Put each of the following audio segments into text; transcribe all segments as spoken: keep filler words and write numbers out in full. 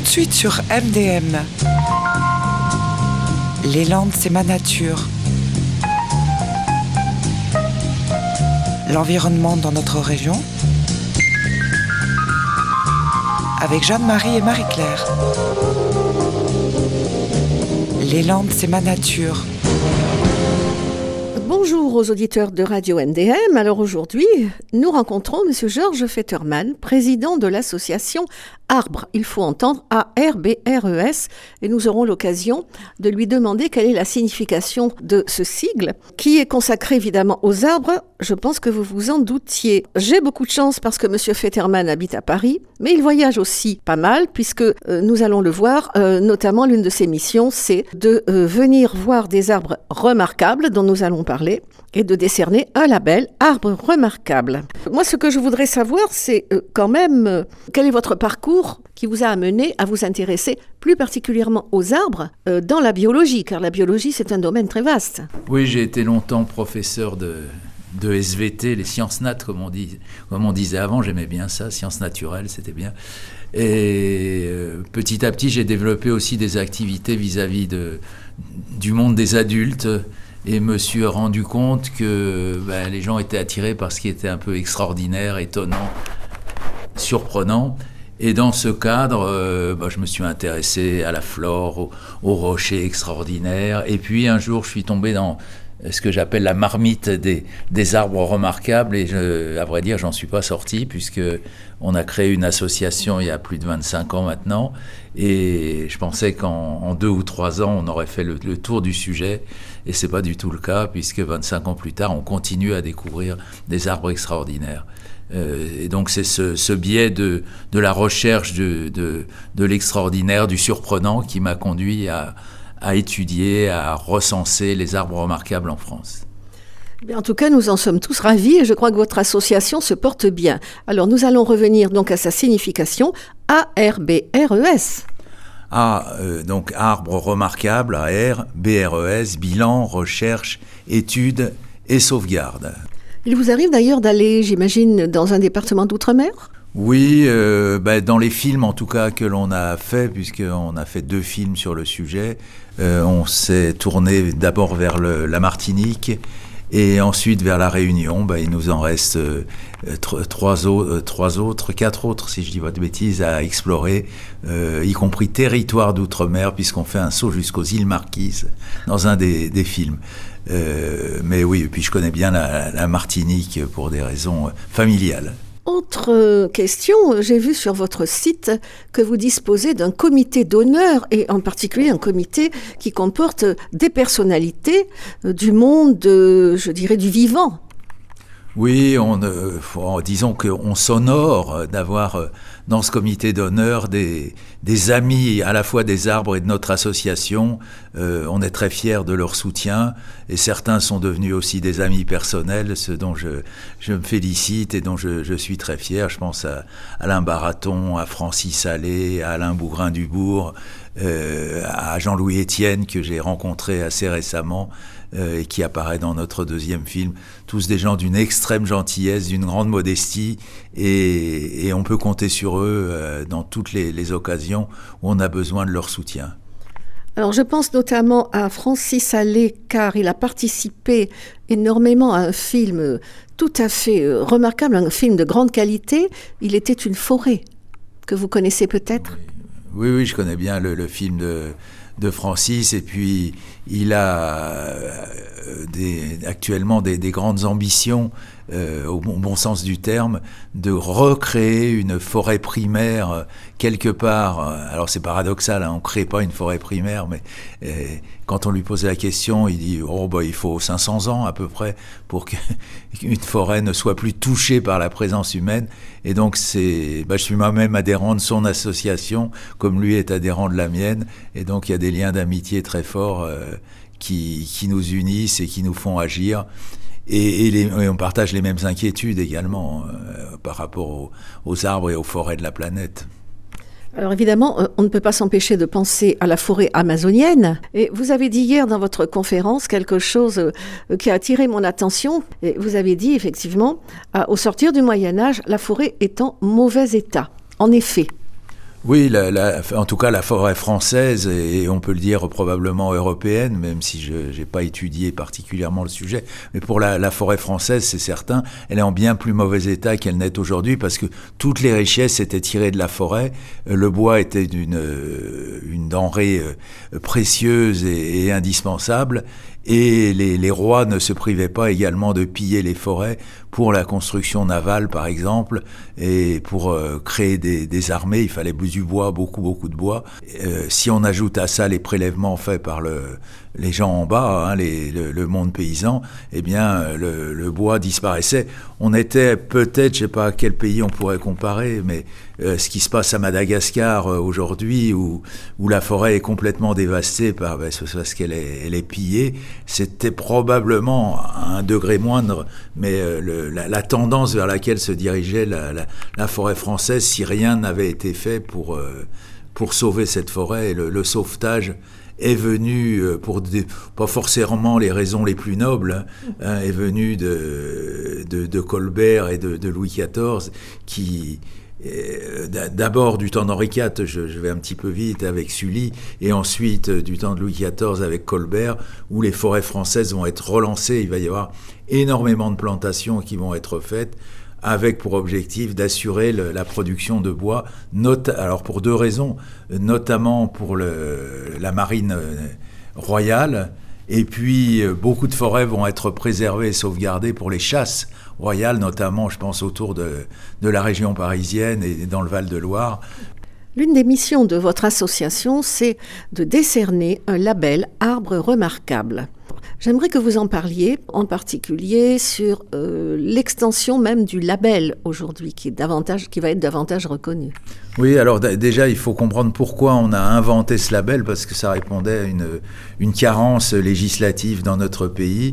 de suite sur M D M. Les Landes, c'est ma nature. L'environnement dans notre région. Avec Jeanne-Marie et Marie-Claire. Les Landes, c'est ma nature. Bonjour aux auditeurs de Radio M D M. Alors aujourd'hui, nous rencontrons M. Georges Fetterman, président de l'association Arbre, il faut entendre A R B R E S, et nous aurons l'occasion de lui demander quelle est la signification de ce sigle, qui est consacré évidemment aux arbres. Je pense que vous vous en doutiez. J'ai beaucoup de chance parce que M. Fetterman habite à Paris, mais il voyage aussi pas mal, puisque euh, nous allons le voir, euh, notamment l'une de ses missions, c'est de euh, venir voir des arbres remarquables dont nous allons parler, et de décerner un label Arbre remarquable. Moi, ce que je voudrais savoir, c'est euh, quand même euh, quel est votre parcours qui vous a amené à vous intéresser plus particulièrement aux arbres euh, dans la biologie, car la biologie, c'est un domaine très vaste. Oui, j'ai été longtemps professeur de, de S V T, les sciences nat, comme on, dit, comme on disait avant, j'aimais bien ça, sciences naturelles, c'était bien. Et euh, petit à petit, j'ai développé aussi des activités vis-à-vis de, du monde des adultes, et me suis rendu compte que ben, les gens étaient attirés par ce qui était un peu extraordinaire, étonnant, surprenant. Et dans ce cadre, euh, ben, je me suis intéressé à la flore, aux, aux rochers extraordinaires. Et puis un jour, je suis tombé dans ce que j'appelle la marmite des, des arbres remarquables. Et je, à vrai dire, j'en suis pas sorti, puisque on a créé une association il y a plus de vingt-cinq ans maintenant. Et je pensais qu'en en deux ou trois ans, on aurait fait le, le tour du sujet. Et c'est pas du tout le cas, puisque vingt-cinq ans plus tard, on continue à découvrir des arbres extraordinaires. Euh, et donc c'est ce, ce biais de, de la recherche de, de, de l'extraordinaire, du surprenant, qui m'a conduit à, à étudier, à recenser les arbres remarquables en France. En tout cas, nous en sommes tous ravis et je crois que votre association se porte bien. Alors nous allons revenir donc à sa signification, A R B R E S. A, euh, donc arbre remarquable, A R, B R E S, bilan, recherche, étude et sauvegarde. Il vous arrive d'ailleurs d'aller, j'imagine, dans un département d'outre-mer ? Oui, euh, bah, dans les films en tout cas que l'on a fait, puisqu'on a fait deux films sur le sujet, euh, on s'est tourné d'abord vers le, la Martinique et ensuite vers la Réunion. Bah, il nous en reste euh, tr- trois, au- euh, trois autres, quatre autres, si je dis pas de bêtises, à explorer, euh, y compris territoire d'outre-mer, puisqu'on fait un saut jusqu'aux îles Marquises dans un des, des films. Euh, mais oui, et puis je connais bien la, la Martinique pour des raisons familiales. Autre question, j'ai vu sur votre site que vous disposez d'un comité d'honneur, et en particulier un comité qui comporte des personnalités du monde, de, je dirais, du vivant. Oui, on, euh, faut, disons qu'on s'honore d'avoir euh, dans ce comité d'honneur des, des amis à la fois des arbres et de notre association. Euh, on est très fiers de leur soutien et certains sont devenus aussi des amis personnels, ce dont je, je me félicite et dont je, je suis très fier. Je pense à Alain Baraton, à Francis Allais, à Alain Bougrain-Dubourg, euh, à Jean-Louis Etienne que j'ai rencontré assez récemment euh, et qui apparaît dans notre deuxième film. Tous des gens d'une extrême gentillesse, d'une grande modestie et, et on peut compter sur eux euh, dans toutes les, les occasions où on a besoin de leur soutien. Alors je pense notamment à Francis Allais car il a participé énormément à un film tout à fait euh, remarquable, un film de grande qualité. Il était une forêt, que vous connaissez peut-être ? Oui, oui, je connais bien le, le film de, de Francis et puis il a euh, des, actuellement des, des grandes ambitions, euh, au bon, bon sens du terme, de recréer une forêt primaire euh, quelque part. Alors c'est paradoxal, hein, on ne crée pas une forêt primaire, mais euh, quand on lui pose la question, il dit oh, bah, il faut cinq cents ans à peu près pour qu'une forêt ne soit plus touchée par la présence humaine. Et donc c'est, bah, je suis moi-même adhérent de son association, comme lui est adhérent de la mienne, et donc il y a des liens d'amitié très forts euh, qui, qui nous unissent et qui nous font agir. Et, et, les, et on partage les mêmes inquiétudes également euh, par rapport aux, aux arbres et aux forêts de la planète. Alors évidemment, on ne peut pas s'empêcher de penser à la forêt amazonienne. Et vous avez dit hier dans votre conférence quelque chose qui a attiré mon attention. Et vous avez dit effectivement, au sortir du Moyen-Âge, la forêt est en mauvais état. En effet. Oui, la, la, en tout cas la forêt française, et on peut le dire probablement européenne, même si je n'ai pas étudié particulièrement le sujet, mais pour la, la forêt française, c'est certain, elle est en bien plus mauvais état qu'elle n'est aujourd'hui, parce que toutes les richesses étaient tirées de la forêt. Le bois était une, une denrée précieuse et, et indispensable, et les, les rois ne se privaient pas également de piller les forêts pour la construction navale, par exemple, et pour euh, créer des, des armées, il fallait du bois, beaucoup, beaucoup de bois. Euh, si on ajoute à ça les prélèvements faits par le, les gens en bas, hein, les, le, le monde paysan, eh bien, le, le bois disparaissait. On était peut-être, je ne sais pas à quel pays on pourrait comparer, mais euh, ce qui se passe à Madagascar euh, aujourd'hui, où, où la forêt est complètement dévastée par, ben, parce qu'elle est, elle est pillée, c'était probablement à un degré moindre, mais euh, le, la, la tendance vers laquelle se dirigeait la, la, la forêt française, si rien n'avait été fait pour, euh, pour sauver cette forêt. Et le, le sauvetage est venu, euh, pour des, pas forcément les raisons les plus nobles, hein, est venu de, de, de Colbert et de, de Louis quatorze, qui... d'abord du temps d'Henri quatre, je, je vais un petit peu vite, avec Sully, et ensuite du temps de Louis quatorze avec Colbert, où les forêts françaises vont être relancées. Il va y avoir énormément de plantations qui vont être faites, avec pour objectif d'assurer le, la production de bois, not- alors pour deux raisons, notamment pour le, la marine royale, et puis beaucoup de forêts vont être préservées et sauvegardées pour les chasses royales, notamment, je pense, autour de, de la région parisienne et dans le Val-de-Loire. L'une des missions de votre association, c'est de décerner un label Arbre remarquable. J'aimerais que vous en parliez, en particulier sur euh, l'extension même du label aujourd'hui, qui est davantage, qui va être davantage reconnu. Oui, alors d- déjà, il faut comprendre pourquoi on a inventé ce label, parce que ça répondait à une, une carence législative dans notre pays,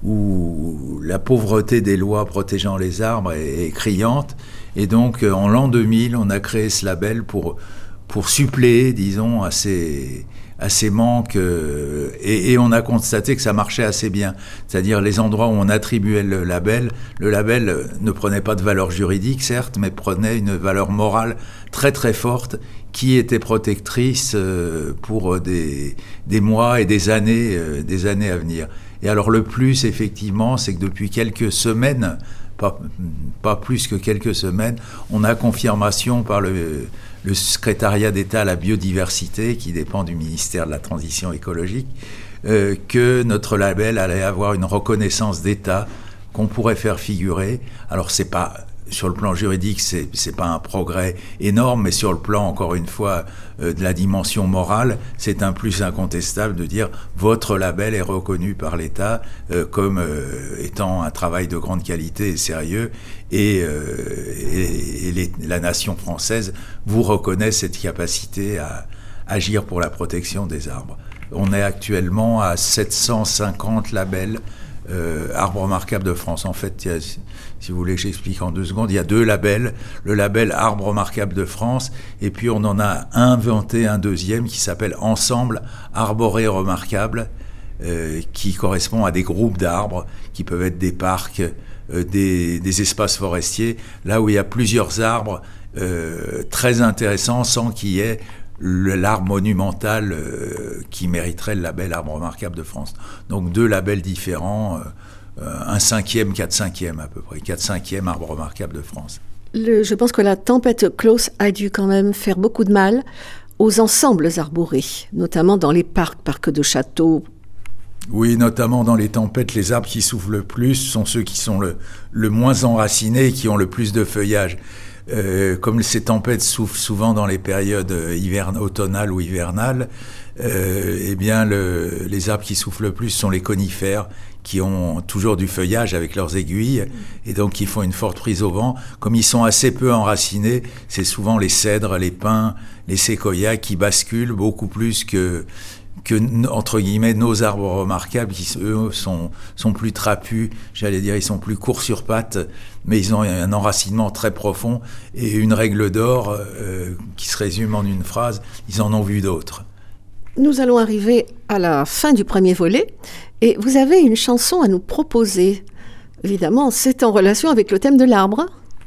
où la pauvreté des lois protégeant les arbres est, est criante. Et donc, en l'an deux mille, on a créé ce label pour, pour suppléer, disons, à ces... à ces manques, euh, et, et on a constaté que ça marchait assez bien. C'est-à-dire les endroits où on attribuait le label, le label ne prenait pas de valeur juridique, certes, mais prenait une valeur morale très très forte qui était protectrice euh, pour des, des mois et des années, euh, des années à venir. Et alors le plus, effectivement, c'est que depuis quelques semaines, pas, pas plus que quelques semaines, on a confirmation par le... le secrétariat d'État à la biodiversité, qui dépend du ministère de la Transition écologique, euh, que notre label allait avoir une reconnaissance d'État qu'on pourrait faire figurer. Alors, c'est pas, sur le plan juridique, c'est, c'est pas un progrès énorme, mais sur le plan, encore une fois, euh, de la dimension morale, c'est un plus incontestable de dire votre label est reconnu par l'État euh, comme euh, étant un travail de grande qualité et sérieux, et, euh, et, et les, la nation française vous reconnaît cette capacité à agir pour la protection des arbres. On est actuellement à sept cent cinquante labels Euh, Arbre remarquable de France. En fait, il y a, si vous voulez que j'explique en deux secondes, il y a deux labels. Le label Arbre remarquable de France, et puis on en a inventé un deuxième qui s'appelle Ensemble arboré remarquable, euh, qui correspond à des groupes d'arbres, qui peuvent être des parcs, euh, des, des espaces forestiers, là où il y a plusieurs arbres euh, très intéressants sans qu'il y ait le, l'arbre monumental euh, qui mériterait le label Arbre remarquable de France. Donc deux labels différents, euh, un cinquième, quatre cinquièmes à peu près, quatre cinquièmes Arbre remarquable de France. Le, je pense que la tempête Klaus a dû quand même faire beaucoup de mal aux ensembles arborés, notamment dans les parcs, parcs de châteaux. Oui, notamment dans les tempêtes, les arbres qui souffrent le plus sont ceux qui sont le, le moins enracinés et qui ont le plus de feuillage. Euh, comme ces tempêtes souffrent souvent dans les périodes hivern- automnales ou hivernales, euh, eh bien le, les arbres qui souffrent le plus sont les conifères, qui ont toujours du feuillage avec leurs aiguilles, et donc qui font une forte prise au vent. Comme ils sont assez peu enracinés, c'est souvent les cèdres, les pins, les séquoias qui basculent beaucoup plus que que, entre guillemets, nos arbres remarquables, qui, eux, sont, sont plus trapus, j'allais dire, ils sont plus courts sur pattes, mais ils ont un enracinement très profond, et une règle d'or euh, qui se résume en une phrase, ils en ont vu d'autres. Nous allons arriver à la fin du premier volet, et vous avez une chanson à nous proposer. Évidemment, c'est en relation avec le thème de l'arbre.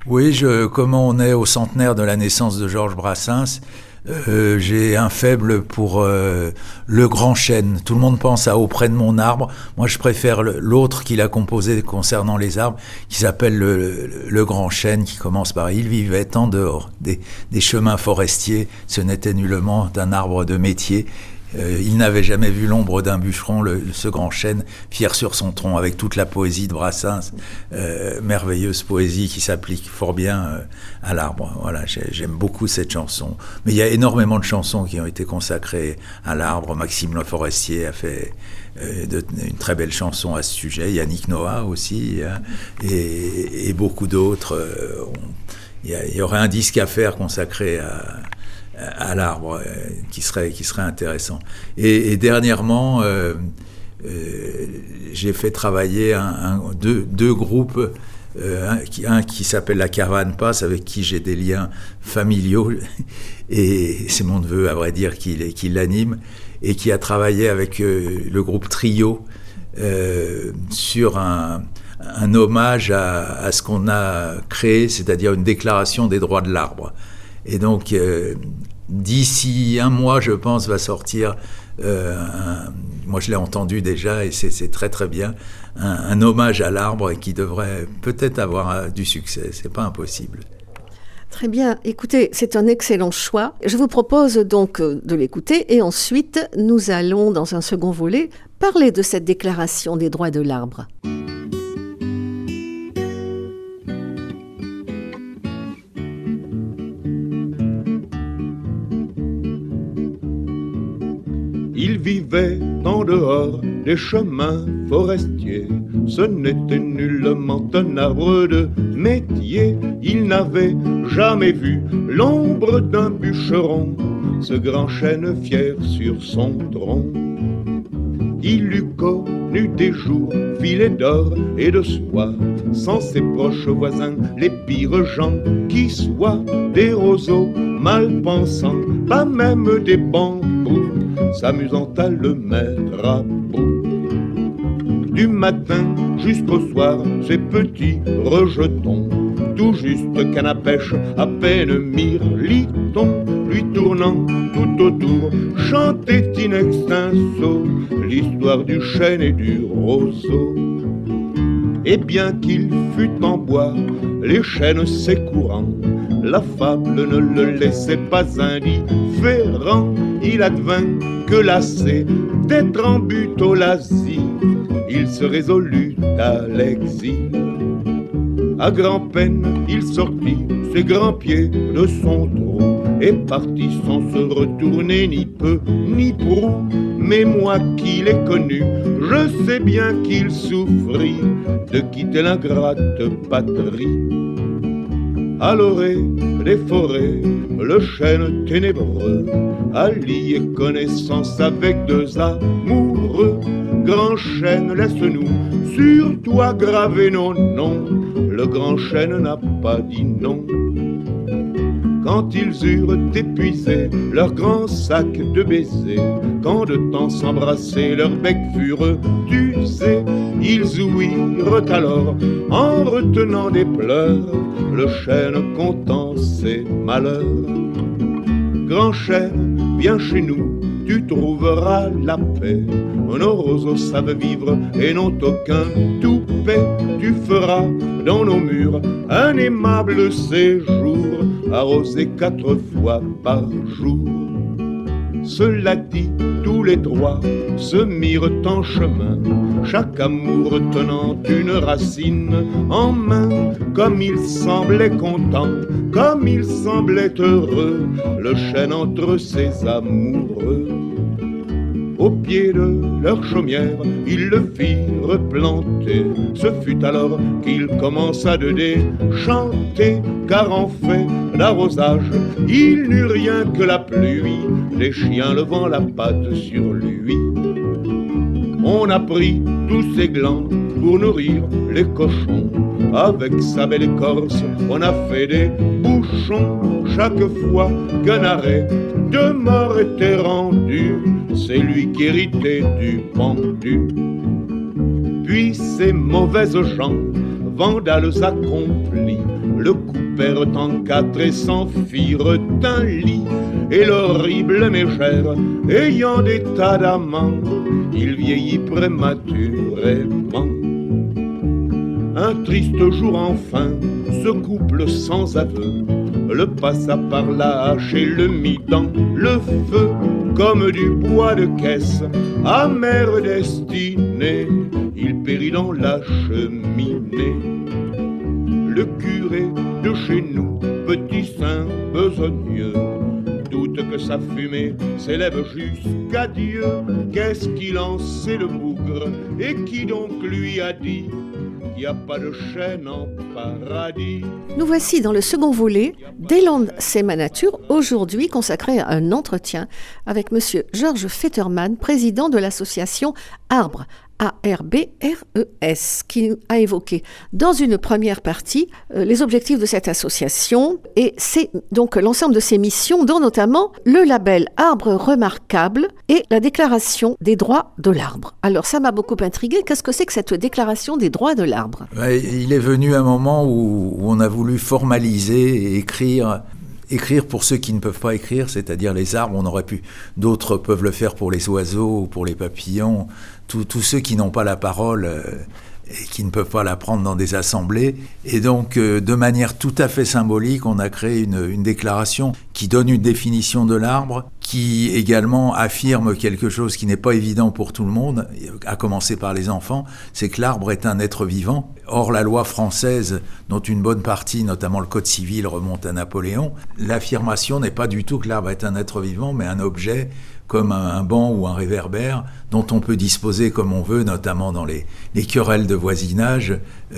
Oui, je, comme on est au centenaire de la naissance de Georges Brassens, euh, j'ai un faible pour euh, le grand chêne. Tout le monde pense à Auprès de mon arbre. Moi, je préfère le, l'autre qu'il a composé concernant les arbres, qui s'appelle le, le, le grand chêne, qui commence par « Il vivait en dehors des, des chemins forestiers, ce n'était nullement d'un arbre de métier ». Euh, il n'avait jamais vu l'ombre d'un bûcheron, le, ce grand chêne, fier sur son tronc, avec toute la poésie de Brassens, euh, merveilleuse poésie qui s'applique fort bien euh, à l'arbre. Voilà, j'aime beaucoup cette chanson. Mais il y a énormément de chansons qui ont été consacrées à l'arbre. Maxime Le Forestier a fait euh, de, une très belle chanson à ce sujet. Yannick Noah aussi, hein, et, et beaucoup d'autres. Euh, il y, y aurait un disque à faire consacré à... à l'arbre, euh, qui serait qui serait intéressant. Et, et dernièrement, euh, euh, j'ai fait travailler un, un, deux, deux groupes, euh, un, qui, un qui s'appelle La Caravane Passe, avec qui j'ai des liens familiaux, et c'est mon neveu, à vrai dire, qui, qui l'anime, et qui a travaillé avec euh, le groupe Trio euh, sur un, un hommage à, à ce qu'on a créé, c'est-à-dire une déclaration des droits de l'arbre. Et donc, euh, d'ici un mois, je pense, va sortir, euh, un, moi je l'ai entendu déjà et c'est, c'est très très bien, un, un hommage à l'arbre qui devrait peut-être avoir du succès, c'est pas impossible. Très bien, écoutez, c'est un excellent choix. Je vous propose donc de l'écouter et ensuite nous allons, dans un second volet, parler de cette déclaration des droits de l'arbre. Il vivait en dehors des chemins forestiers. Ce n'était nullement un arbre de métier. Il n'avait jamais vu l'ombre d'un bûcheron, ce grand chêne fier sur son tronc. Il eût connu des jours filés d'or et de soie, sans ses proches voisins, les pires gens qui soient, des roseaux mal pensants, pas même des bambous, s'amusant à le mettre à bout. Du matin jusqu'au soir, ces petits rejetons, tout juste canne à pêche, à peine mirliton, lui tournant tout autour, chantait in extenso l'histoire du chêne et du roseau. Et bien qu'il fût en bois, les chênes s'écourant, la fable ne le laissait pas indifférent. Il advint que lassé d'être en butolassie, il se résolut à l'exil. À grand-peine, il sortit ses grands pieds de son trou et partit sans se retourner ni peu ni prou. Mais moi qui l'ai connu, je sais bien qu'il souffrit de quitter l'ingrate patrie. À l'orée des forêts, le chêne ténébreux a lié connaissance avec deux amoureux. Grand chêne, laisse-nous sur toi graver nos noms. Le grand chêne n'a pas dit non. Quand ils eurent épuisé leur grand sac de baisers, quand de temps s'embrasser leurs becs furent usés, ils ouïrent alors, en retenant des pleurs, le chêne contant ses malheurs. Grand chêne, viens chez nous, tu trouveras la paix. Nos roseaux savent vivre et n'ont aucun toupet. Tu feras dans nos murs un aimable séjour, arrosé quatre fois par jour. Cela dit, tous les trois se mirent en chemin, chaque amour tenant une racine en main. Comme il semblait content, comme il semblait heureux, le chêne entre ses amoureux. Au pied de leur chaumière, ils le firent planter. Ce fut alors qu'il commença de déchanter, car en fait d'arrosage, il n'eut rien que la pluie, les chiens levant la patte sur lui. On a pris tous ses glands pour nourrir les cochons. Avec sa belle écorce, on a fait des bouchons. Chaque fois qu'un arrêt de mort était rendu, c'est lui qui héritait du pendu. Puis ces mauvaises gens vandales accomplis le coupèrent en quatre et s'en firent un lit. Et l'horrible mégère, ayant des tas d'amants, il vieillit prématurément. Un triste jour enfin, ce couple sans aveu le passa par la hache et le mit dans le feu. Comme du bois de caisse, amère destinée, il périt dans la cheminée. Le curé de chez nous, petit saint besogneux, doute que sa fumée s'élève jusqu'à Dieu. Qu'est-ce qu'il en sait le bougre, et qui donc lui a dit qu'il n'y a pas de chêne en paradis? Nous voici dans le second volet Des Landes, c'est ma nature, aujourd'hui consacré à un entretien avec monsieur Georges Fetterman, président de l'association Arbre, A R B R E S, qui a évoqué dans une première partie euh, les objectifs de cette association et c'est donc l'ensemble de ses missions, dont notamment le label Arbre Remarquable et la déclaration des droits de l'arbre. Alors ça m'a beaucoup intrigué. Qu'est-ce que c'est que cette déclaration des droits de l'arbre? Il est venu un moment où, où on a voulu formaliser et écrire Écrire pour ceux qui ne peuvent pas écrire, c'est-à-dire les arbres, on aurait pu, d'autres peuvent le faire pour les oiseaux ou pour les papillons, tous ceux qui n'ont pas la parole euh, et qui ne peuvent pas la prendre dans des assemblées. Et donc, euh, de manière tout à fait symbolique, on a créé une, une déclaration qui donne une définition de l'arbre, qui également affirme quelque chose qui n'est pas évident pour tout le monde, à commencer par les enfants, c'est que l'arbre est un être vivant. Or, la loi française, dont une bonne partie, notamment le Code civil, remonte à Napoléon, l'affirmation n'est pas du tout que l'arbre est un être vivant, mais un objet comme un, un banc ou un réverbère dont on peut disposer comme on veut, notamment dans les, les querelles de voisinage.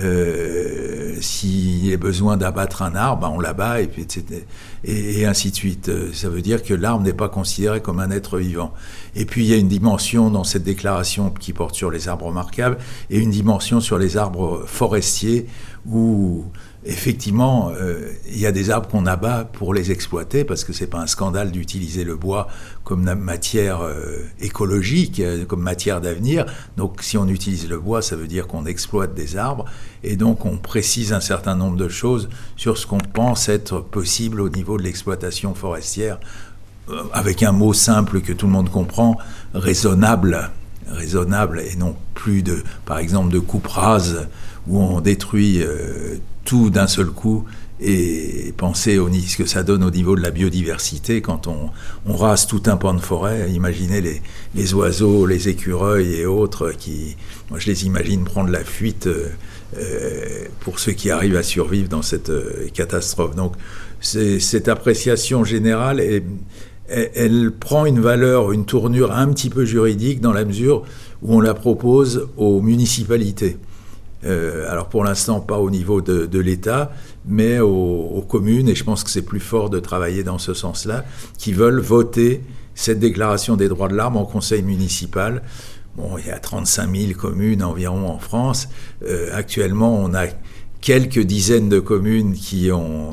Euh, s'il est besoin d'abattre un arbre, ben on l'abat, et, puis, et cetera, et, et ainsi de suite. Ça veut dire que l'arbre n'est pas considéré comme un être vivant. Et puis il y a une dimension dans cette déclaration qui porte sur les arbres remarquables et une dimension sur les arbres forestiers où effectivement euh, il y a des arbres qu'on abat pour les exploiter parce que c'est pas un scandale d'utiliser le bois comme matière euh, écologique, comme matière d'avenir. Donc si on utilise le bois, ça veut dire qu'on exploite des arbres et donc on précise un certain nombre de choses sur ce qu'on pense être possible au niveau de l'exploitation forestière, euh, avec un mot simple que tout le monde comprend, raisonnable. raisonnable et non plus de, par exemple, de coupe rase où on détruit euh, tout d'un seul coup, et penser au ce que ça donne au niveau de la biodiversité quand on, on rase tout un pan de forêt. Imaginez les, les oiseaux, les écureuils et autres qui, moi je les imagine prendre la fuite euh, pour ceux qui arrivent à survivre dans cette euh, catastrophe. Donc c'est, cette appréciation générale est elle prend une valeur, une tournure un petit peu juridique dans la mesure où on la propose aux municipalités. Euh, alors pour l'instant pas au niveau de, de l'État, mais aux, aux communes, et je pense que c'est plus fort de travailler dans ce sens-là, qui veulent voter cette déclaration des droits de l'arbre en conseil municipal. Bon, il y a trente-cinq mille communes environ en France. Euh, actuellement, on a quelques dizaines de communes qui ont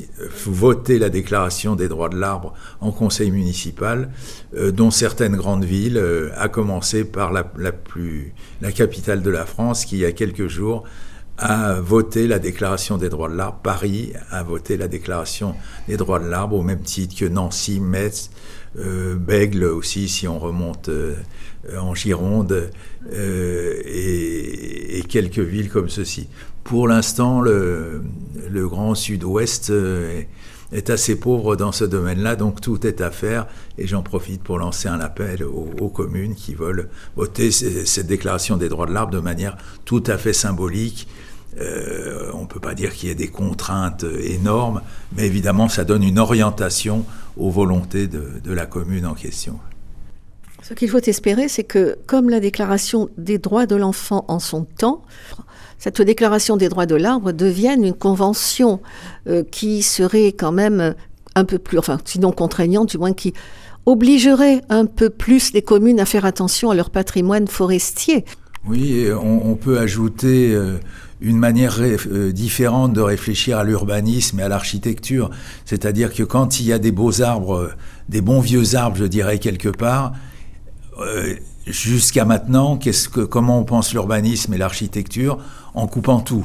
voté la déclaration des droits de l'arbre en conseil municipal, euh, dont certaines grandes villes, euh, à commencer par la, la, plus, la capitale de la France, qui il y a quelques jours a voté la déclaration des droits de l'arbre. Paris a voté la déclaration des droits de l'arbre au même titre que Nancy, Metz, euh, Bègles aussi, si on remonte euh, en Gironde, euh, et, et quelques villes comme ceci. Pour l'instant, le, le Grand Sud-Ouest est, est assez pauvre dans ce domaine-là, donc tout est à faire, et j'en profite pour lancer un appel aux, aux communes qui veulent voter cette déclaration des droits de l'arbre de manière tout à fait symbolique. Euh, on ne peut pas dire qu'il y ait des contraintes énormes, mais évidemment, ça donne une orientation aux volontés de, de la commune en question. Ce qu'il faut espérer, c'est que, comme la déclaration des droits de l'enfant en son temps, cette déclaration des droits de l'arbre devienne une convention euh, qui serait quand même un peu plus, enfin, sinon contraignante, du moins qui obligerait un peu plus les communes à faire attention à leur patrimoine forestier. Oui, on, on peut ajouter euh, une manière ré, euh, différente de réfléchir à l'urbanisme et à l'architecture. C'est-à-dire que quand il y a des beaux arbres, euh, des bons vieux arbres, je dirais, quelque part, euh, jusqu'à maintenant, qu'est-ce que, comment on pense l'urbanisme et l'architecture? En coupant tout.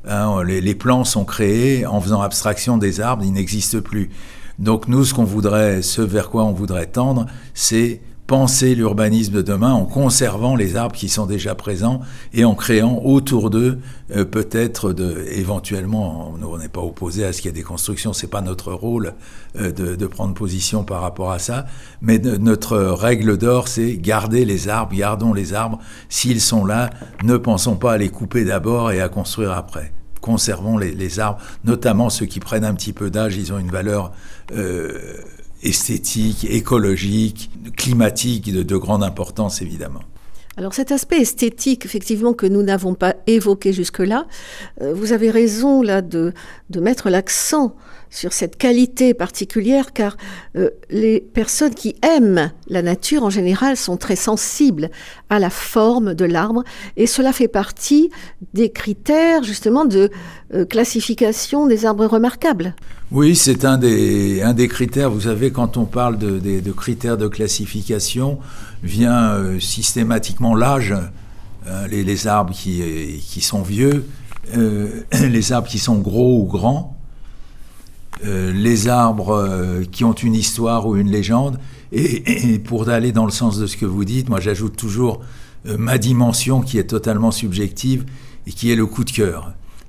Hein, les, les plans sont créés en faisant abstraction des arbres, ils n'existent plus. Donc nous, ce qu'on voudrait, ce vers quoi on voudrait tendre, c'est penser l'urbanisme de demain en conservant les arbres qui sont déjà présents et en créant autour d'eux euh, peut-être de, éventuellement, on n'est pas opposé à ce qu'il y ait des constructions, c'est pas notre rôle euh, de, de prendre position par rapport à ça, mais de, notre règle d'or, c'est garder les arbres, gardons les arbres, s'ils sont là, ne pensons pas à les couper d'abord et à construire après. Conservons les, les arbres, notamment ceux qui prennent un petit peu d'âge, ils ont une valeur euh, esthétique, écologique, climatique de, de grande importance évidemment. Alors cet aspect esthétique, effectivement, que nous n'avons pas évoqué jusque-là, euh, vous avez raison là de, de mettre l'accent sur cette qualité particulière, car euh, les personnes qui aiment la nature en général sont très sensibles à la forme de l'arbre, et cela fait partie des critères justement de euh, classification des arbres remarquables. Oui, c'est un des, un des critères. Vous savez, quand on parle de, de, de critères de classification, vient euh, systématiquement l'âge, euh, les, les arbres qui, qui sont vieux, euh, les arbres qui sont gros ou grands, euh, les arbres euh, qui ont une histoire ou une légende. Et, et pour aller dans le sens de ce que vous dites, moi j'ajoute toujours euh, ma dimension qui est totalement subjective et qui est le coup de cœur.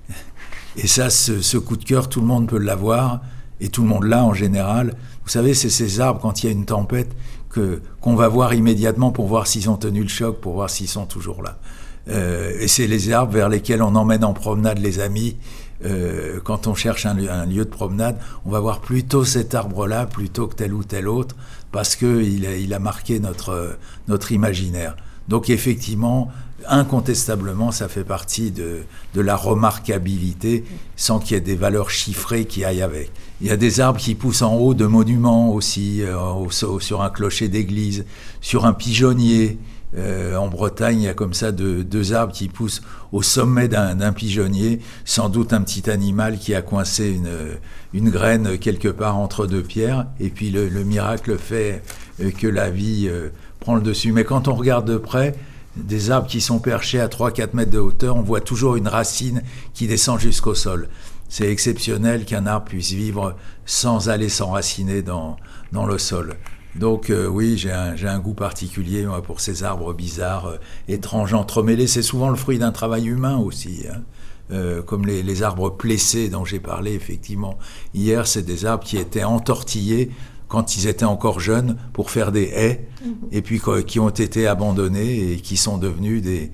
Et ça, ce, ce coup de cœur, tout le monde peut l'avoir, et tout le monde l'a en général. Vous savez, c'est ces arbres, quand il y a une tempête, que, qu'on va voir immédiatement pour voir s'ils ont tenu le choc, pour voir s'ils sont toujours là. Euh, et c'est les arbres vers lesquels on emmène en promenade les amis. Euh, quand on cherche un lieu, un lieu de promenade, on va voir plutôt cet arbre-là, plutôt que tel ou tel autre, parce qu'il a, il a marqué notre, notre imaginaire. Donc effectivement, incontestablement, ça fait partie de, de la remarquabilité, sans qu'il y ait des valeurs chiffrées qui aillent avec. Il y a des arbres qui poussent en haut de monuments aussi, euh, au, sur un clocher d'église, sur un pigeonnier. Euh, en Bretagne, il y a comme ça deux, deux arbres qui poussent au sommet d'un, d'un pigeonnier, sans doute un petit animal qui a coincé une, une graine quelque part entre deux pierres, et puis le, le miracle fait que la vie euh, prend le dessus. Mais quand on regarde de près, des arbres qui sont perchés à trois à quatre mètres de hauteur, on voit toujours une racine qui descend jusqu'au sol. C'est exceptionnel qu'un arbre puisse vivre sans aller s'enraciner dans, dans le sol. Donc euh, oui, j'ai un, j'ai un goût particulier moi, pour ces arbres bizarres, euh, étranges, entremêlés. C'est souvent le fruit d'un travail humain aussi, hein. Euh, comme les, les arbres plessés dont j'ai parlé effectivement. Hier, c'est des arbres qui étaient entortillés quand ils étaient encore jeunes pour faire des haies, mmh. et puis qui ont été abandonnés et qui sont devenus des,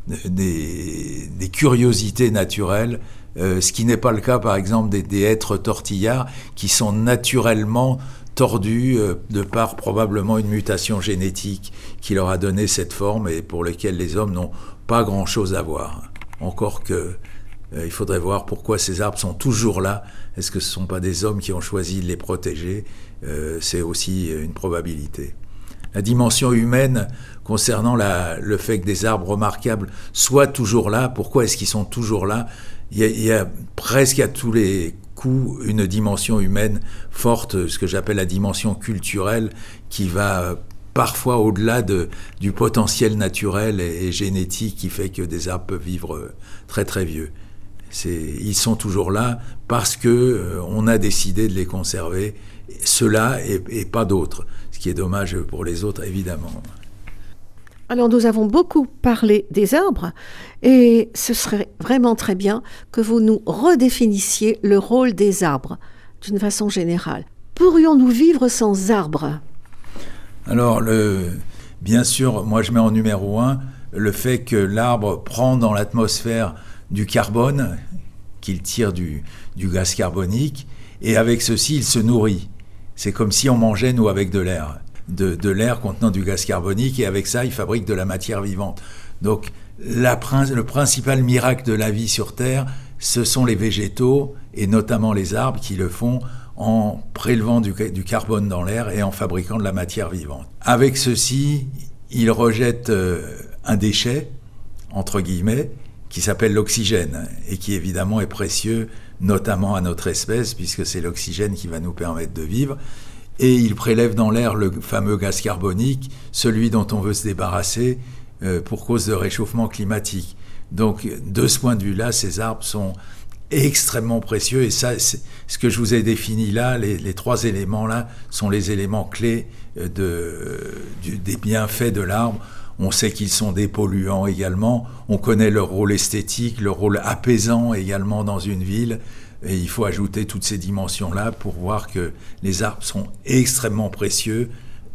des, des curiosités naturelles, euh, ce qui n'est pas le cas par exemple des, des hêtres tortillards qui sont naturellement tordus euh, de par probablement une mutation génétique qui leur a donné cette forme et pour lesquelles les hommes n'ont pas grand-chose à voir. Encore que euh, il faudrait voir pourquoi ces arbres sont toujours là. Est-ce que ce ne sont pas des hommes qui ont choisi de les protéger ? Euh, c'est aussi une probabilité. La dimension humaine concernant la, le fait que des arbres remarquables soient toujours là, pourquoi est-ce qu'ils sont toujours là ? Il y a, il y a presque à tous les coups une dimension humaine forte, ce que j'appelle la dimension culturelle, qui va parfois au-delà de, du potentiel naturel et, et génétique qui fait que des arbres peuvent vivre très très vieux. C'est, ils sont toujours là parce que euh, on a décidé de les conserver, ceux-là et, et pas d'autres, ce qui est dommage pour les autres évidemment. Alors nous avons beaucoup parlé des arbres et ce serait vraiment très bien que vous nous redéfinissiez le rôle des arbres d'une façon générale. Pourrions-nous vivre sans arbres ? Alors le, bien sûr, moi je mets en numéro un le fait que l'arbre prend dans l'atmosphère du carbone, qu'il tire du, du gaz carbonique, et avec ceci, il se nourrit. C'est comme si on mangeait, nous, avec de l'air, de, de l'air contenant du gaz carbonique, et avec ça, il fabrique de la matière vivante. Donc, la, le principal miracle de la vie sur Terre, ce sont les végétaux, et notamment les arbres, qui le font en prélevant du, du carbone dans l'air et en fabriquant de la matière vivante. Avec ceci, ils rejettent euh, un déchet, entre guillemets, qui s'appelle l'oxygène et qui évidemment est précieux, notamment à notre espèce, puisque c'est l'oxygène qui va nous permettre de vivre. Et il prélève dans l'air le fameux gaz carbonique, celui dont on veut se débarrasser euh, pour cause de réchauffement climatique. Donc, de ce point de vue-là, ces arbres sont extrêmement précieux. Et ça, c'est ce que je vous ai défini là, les, les trois éléments-là sont les éléments clés de, du, des bienfaits de l'arbre. On sait qu'ils sont dépolluants également. On connaît leur rôle esthétique, leur rôle apaisant également dans une ville. Et il faut ajouter toutes ces dimensions-là pour voir que les arbres sont extrêmement précieux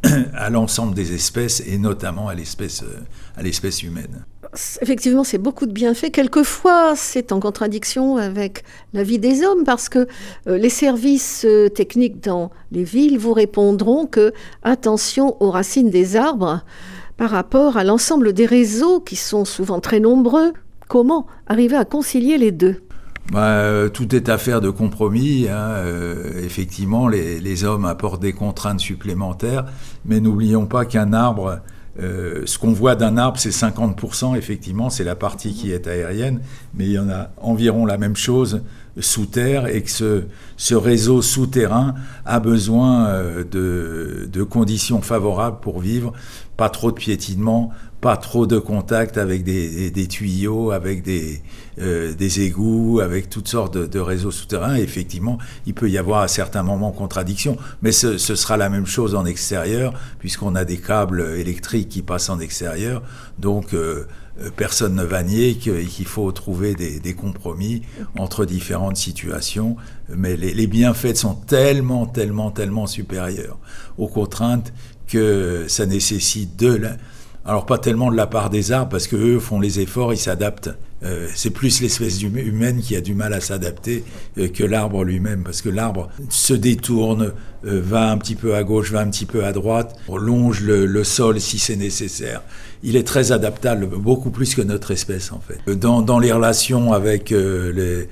à l'ensemble des espèces et notamment à l'espèce, à l'espèce humaine. Effectivement, c'est beaucoup de bienfaits. Quelquefois, c'est en contradiction avec la vie des hommes parce que euh, les services euh, techniques dans les villes vous répondront que attention aux racines des arbres par rapport à l'ensemble des réseaux qui sont souvent très nombreux. Comment arriver à concilier les deux ? Bah, euh, tout est affaire de compromis. Hein. Euh, effectivement, les, les hommes apportent des contraintes supplémentaires, mais n'oublions pas qu'un arbre, euh, ce qu'on voit d'un arbre, c'est cinquante pour cent, effectivement, c'est la partie qui est aérienne, mais il y en a environ la même chose sous terre, et que ce, ce réseau souterrain a besoin euh, de, de conditions favorables pour vivre, pas trop de piétinement, pas trop de contact avec des, des, des tuyaux, avec des, euh, des égouts, avec toutes sortes de, de réseaux souterrains. Et effectivement, il peut y avoir à certains moments contradiction, mais ce, ce sera la même chose en extérieur, puisqu'on a des câbles électriques qui passent en extérieur. Donc, euh, personne ne va nier qu'il faut trouver des, des compromis entre différentes situations, mais les, les bienfaits sont tellement, tellement, tellement supérieurs aux contraintes que ça nécessite de la... Alors pas tellement de la part des arbres, parce qu'eux font les efforts, ils s'adaptent. Euh, c'est plus l'espèce humaine qui a du mal à s'adapter euh, que l'arbre lui-même, parce que l'arbre se détourne, euh, va un petit peu à gauche, va un petit peu à droite, longe le, le sol si c'est nécessaire. Il est très adaptable, beaucoup plus que notre espèce en fait. Dans, dans les relations avec euh, les...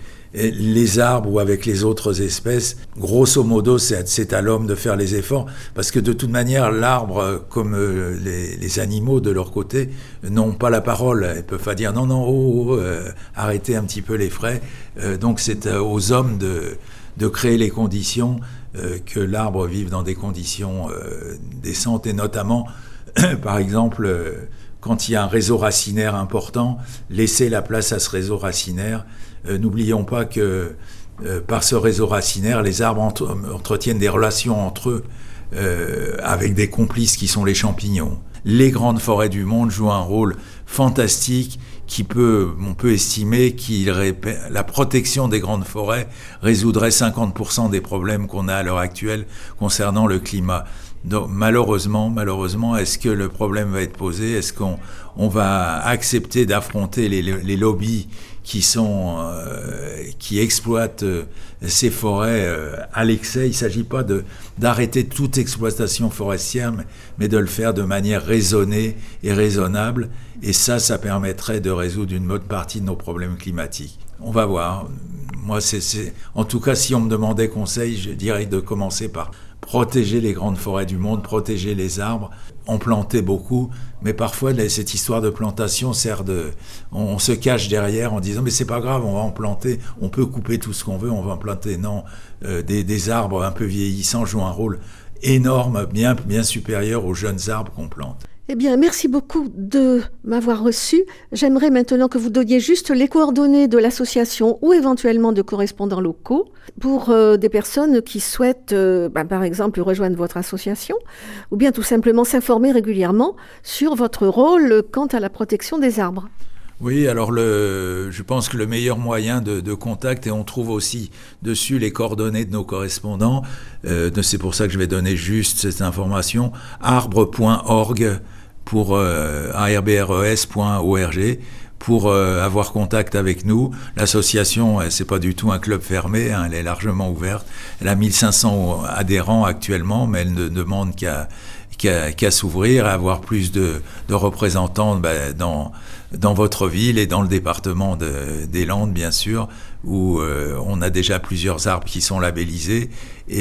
les arbres ou avec les autres espèces, grosso modo, c'est, c'est à l'homme de faire les efforts, parce que de toute manière, l'arbre, comme les, les animaux de leur côté, n'ont pas la parole. Ils peuvent pas dire non, non, oh, oh, euh, arrêtez un petit peu les frais. Euh, donc c'est aux hommes de, de créer les conditions, euh, que l'arbre vive dans des conditions euh, décentes, et notamment, par exemple, euh, quand il y a un réseau racinaire important, laisser la place à ce réseau racinaire. Euh, n'oublions pas que euh, par ce réseau racinaire, les arbres entre, entretiennent des relations entre eux euh, avec des complices qui sont les champignons. Les grandes forêts du monde jouent un rôle fantastique qui peut, on peut estimer que la protection des grandes forêts résoudrait cinquante pour cent des problèmes qu'on a à l'heure actuelle concernant le climat. Donc, malheureusement, malheureusement, est-ce que le problème va être posé ? Est-ce qu'on on va accepter d'affronter les, les lobbies qui sont euh, qui exploitent euh, ces forêts euh, à l'excès? Il ne s'agit pas de d'arrêter toute exploitation forestière, mais, mais de le faire de manière raisonnée et raisonnable. Et ça, ça permettrait de résoudre une bonne partie de nos problèmes climatiques. On va voir. Moi, c'est, c'est en tout cas, si on me demandait conseil, je dirais de commencer par protéger les grandes forêts du monde, protéger les arbres, en planter beaucoup, mais parfois cette histoire de plantation sert de... On, on se cache derrière en disant « mais c'est pas grave, on va en planter, on peut couper tout ce qu'on veut, on va en planter ». Non, euh, des, des arbres un peu vieillissants jouent un rôle énorme, bien, bien supérieur aux jeunes arbres qu'on plante. Eh bien, merci beaucoup de m'avoir reçu. J'aimerais maintenant que vous donniez juste les coordonnées de l'association ou éventuellement de correspondants locaux pour euh, des personnes qui souhaitent, euh, bah, par exemple, rejoindre votre association ou bien tout simplement s'informer régulièrement sur votre rôle quant à la protection des arbres. Oui, alors le, je pense que le meilleur moyen de, de contact, et on trouve aussi dessus les coordonnées de nos correspondants, euh, c'est pour ça que je vais donner juste cette information, arbre point org pour euh, a r b r e s point org pour euh, avoir contact avec nous. L'association, c'est pas du tout un club fermé, hein, elle est largement ouverte. Elle a mille cinq cents adhérents actuellement, mais elle ne demande qu'à qu'à, qu'à s'ouvrir, à avoir plus de, de représentants ben, dans dans votre ville et dans le département de, des Landes, bien sûr, où euh, on a déjà plusieurs arbres qui sont labellisés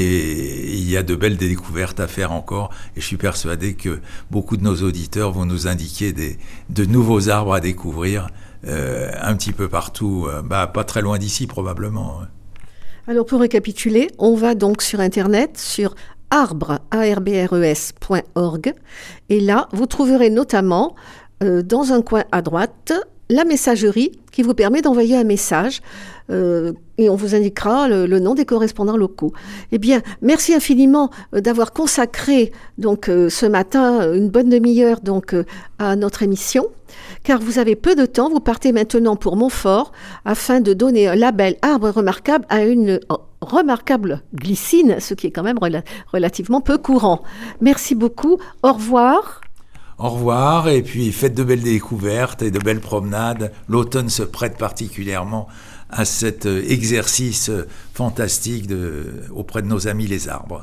et il y a de belles découvertes à faire encore. Et je suis persuadé que beaucoup de nos auditeurs vont nous indiquer des, de nouveaux arbres à découvrir euh, un petit peu partout, euh, bah, pas très loin d'ici probablement. Alors pour récapituler, on va donc sur Internet, sur arbre, a r b r e s point org, et là, vous trouverez notamment... Euh, dans un coin à droite, la messagerie qui vous permet d'envoyer un message euh, et on vous indiquera le, le nom des correspondants locaux. Eh bien, merci infiniment euh, d'avoir consacré donc euh, ce matin une bonne demi-heure donc euh, à notre émission, car vous avez peu de temps. Vous partez maintenant pour Montfort afin de donner un label arbre remarquable à une oh, remarquable glycine, ce qui est quand même rela- relativement peu courant. Merci beaucoup. Au revoir. Au revoir, et puis faites de belles découvertes et de belles promenades. L'automne se prête particulièrement à cet exercice fantastique de, auprès de nos amis les arbres.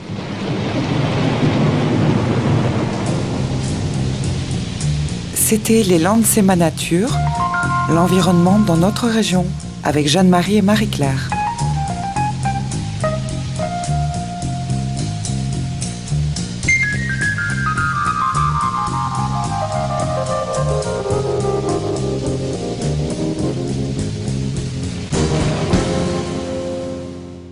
C'était Les Landes, c'est ma nature, l'environnement dans notre région, avec Jeanne-Marie et Marie-Claire.